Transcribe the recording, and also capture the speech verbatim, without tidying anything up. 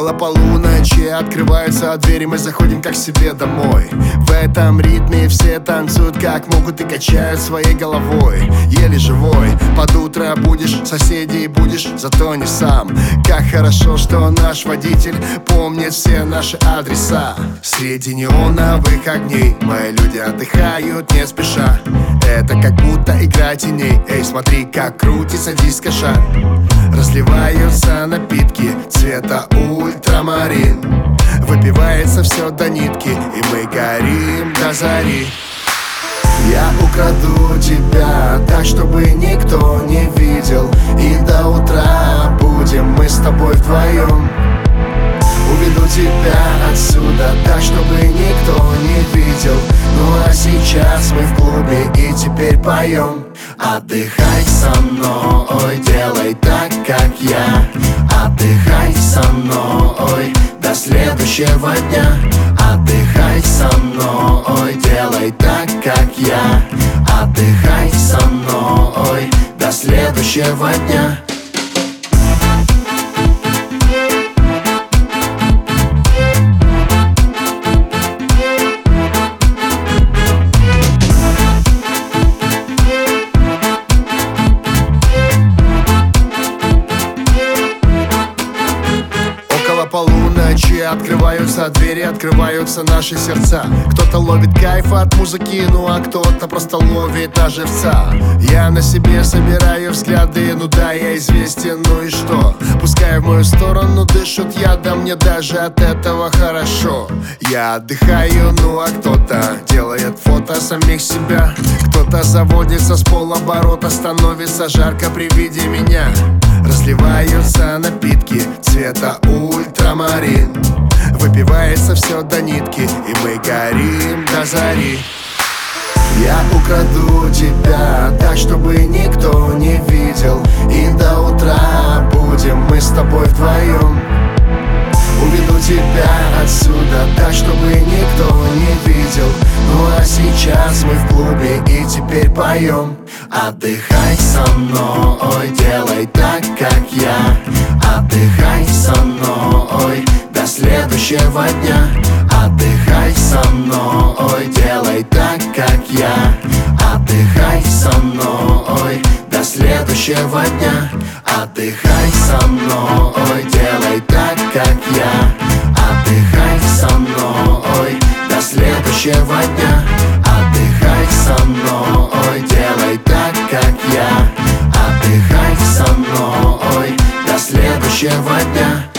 Около полуночи открываются двери, мы заходим как к себе домой. В этом ритме все танцуют как могут и качают своей головой. Еле живой, под утро будешь, соседей будешь, зато не сам. Как хорошо, что наш водитель помнит все наши адреса. Среди неоновых огней мои люди отдыхают не спеша. Это как будто игра теней. Эй, смотри, как крутится диско-шар. Разливаются напитки цвета ультрамарин. Выпивается все до нитки, и мы горим до зари. Я украду тебя так, чтобы никто не видел, и до утра будем мы с тобой вдвоем. Уведу тебя отсюда так, чтобы никто не видел. Ну а сейчас мы в клубе и теперь поем. Отдыхай со мной, делай так, как я. Отдыхай со мной до следующего дня. Отдыхай со мной, делай так, как я. Отдыхай со мной до следующего дня. Полуночи открываются двери, открываются наши сердца. Кто-то ловит кайф от музыки, ну а кто-то просто ловит на живца. Я на себе собираю взгляды, ну да, я известен, ну и что? Пускай в мою сторону дышат ядом, мне даже от этого хорошо. Я отдыхаю, ну а кто-то делает фото самих себя. Кто-то заводится с полоборота, становится жарко при виде меня. Разливаются напитки цвета ультрамарин. Выпивается все до нитки, и мы горим до зари. Я украду тебя так, чтобы никто не видел, и до утра будем мы с тобой вдвоем. Уведу тебя отсюда так, чтобы никто не видел. Ну а сейчас мы в клубе и теперь поем. Отдыхай со мной, делай так, как я. Отдыхай со мной до следующего дня. Отдыхай со мной, делай так, как я. Отдыхай со мной до следующего дня. Отдыхай со мной, делай так, как я. Отдыхай со мной до следующего дня. Отдыхай со мной, делай так, как я. Отдыхай со мной до следующего дня.